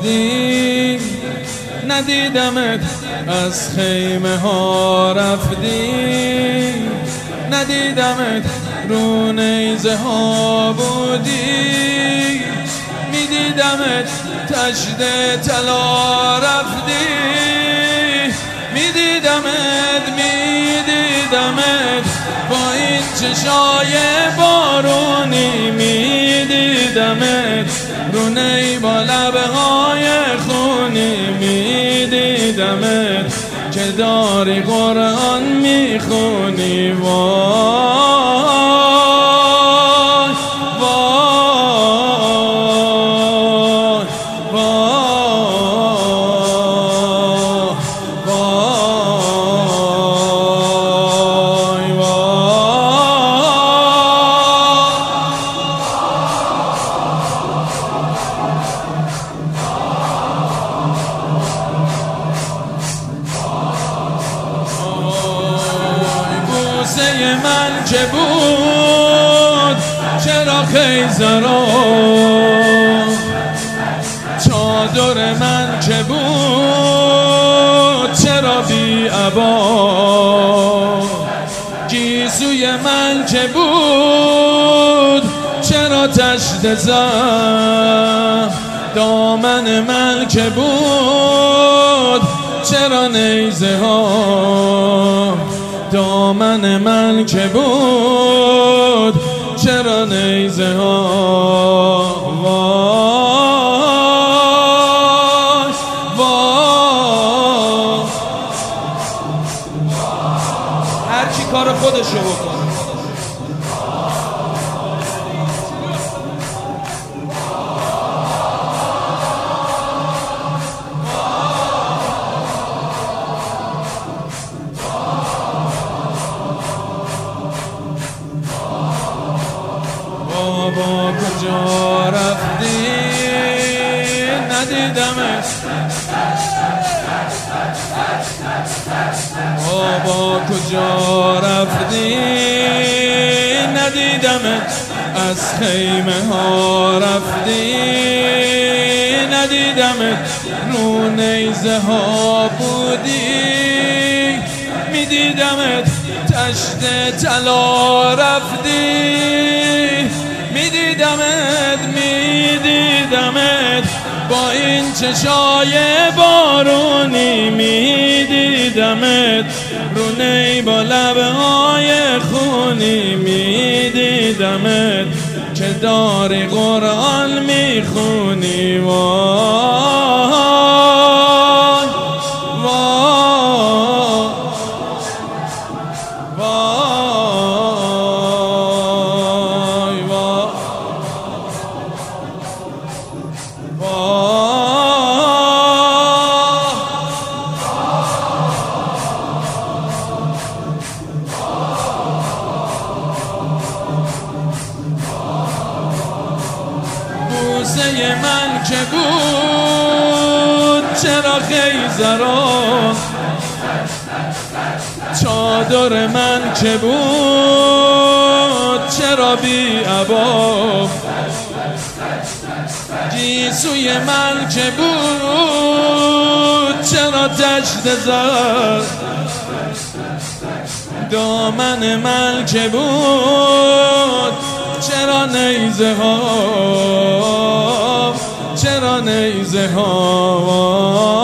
رفتی، ندیدمت از خیمه ها رفتی، ندیدمت رو نیزه ها بودی، میدیدمت تشت طلا رفتی، میدیدمت با این چشای بارونی، میدیدمت رو نی با لبهای خونی، میدیدمت که داری قرآن میخونی. وای وای وای بوسه من که بود چرا خیزرا، چادر من که بود چرا بی عبا، گیسوی من که بود چرا تشت زد، دامن من که بود چرا نیزه ها، دامن من که بود چرا نیزه ها. وای وای هر کی کار خودشو بکنه. بابا کجا رفتی، ندیدمت، بابا کجا رفتی، ندیدمت از خیمه ها رفتی، ندیدمت رو نیزه ها بودی، میدیدمت تشت طلا رفتی، میدیدمت با این چشای بارونی، میدیدمت رو نی با لبهای خونی، میدیدمت که داری قرآن میخونی. وای وای بوسه من که بود چرا خیزرا، چادر من که بود چرا بی عبا، گیسوی من که بود چرا تشت زد، دامن من که بود چرا نیزه ها، چرا نیزه ها.